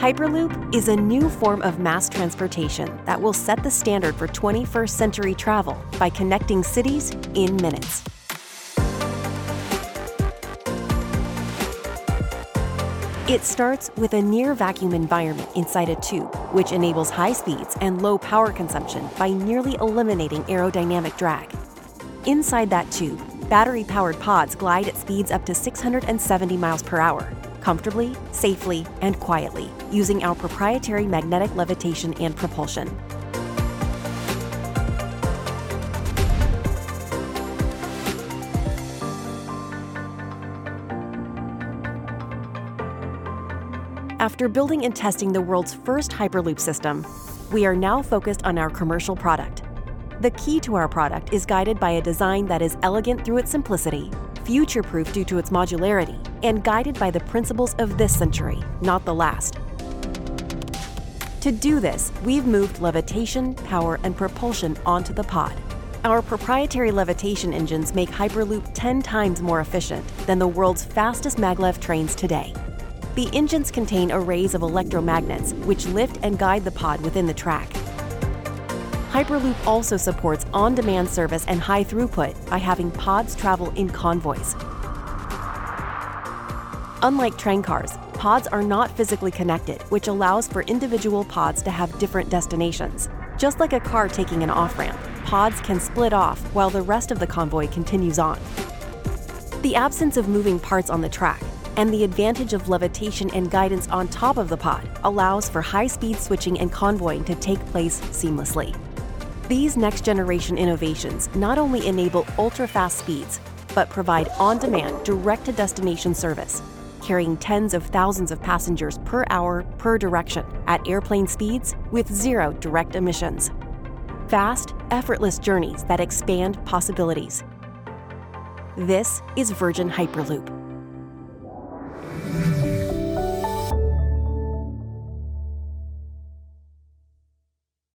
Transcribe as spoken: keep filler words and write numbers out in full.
Hyperloop is a new form of mass transportation that will set the standard for twenty-first century travel by connecting cities in minutes. It starts with a near-vacuum environment inside a tube, which enables high speeds and low power consumption by nearly eliminating aerodynamic drag. Inside that tube, battery-powered pods glide at speeds up to six hundred seventy miles per hour, comfortably, safely, and quietly, using our proprietary magnetic levitation and propulsion. After building and testing the world's first Hyperloop system, we are now focused on our commercial product. The key to our product is guided by a design that is elegant through its simplicity, future-proof due to its modularity, and guided by the principles of this century, not the last. To do this, we've moved levitation, power, and propulsion onto the pod. Our proprietary levitation engines make Hyperloop ten times more efficient than the world's fastest maglev trains today. The engines contain arrays of electromagnets which lift and guide the pod within the track. Hyperloop also supports on-demand service and high throughput by having pods travel in convoys. Unlike train cars, pods are not physically connected, which allows for individual pods to have different destinations. Just like a car taking an off-ramp, pods can split off while the rest of the convoy continues on. The absence of moving parts on the track and the advantage of levitation and guidance on top of the pod allows for high-speed switching and convoying to take place seamlessly. These next-generation innovations not only enable ultra-fast speeds, but provide on-demand, direct-to-destination service, carrying tens of thousands of passengers per hour per direction at airplane speeds with zero direct emissions. Fast, effortless journeys that expand possibilities. This is Virgin Hyperloop.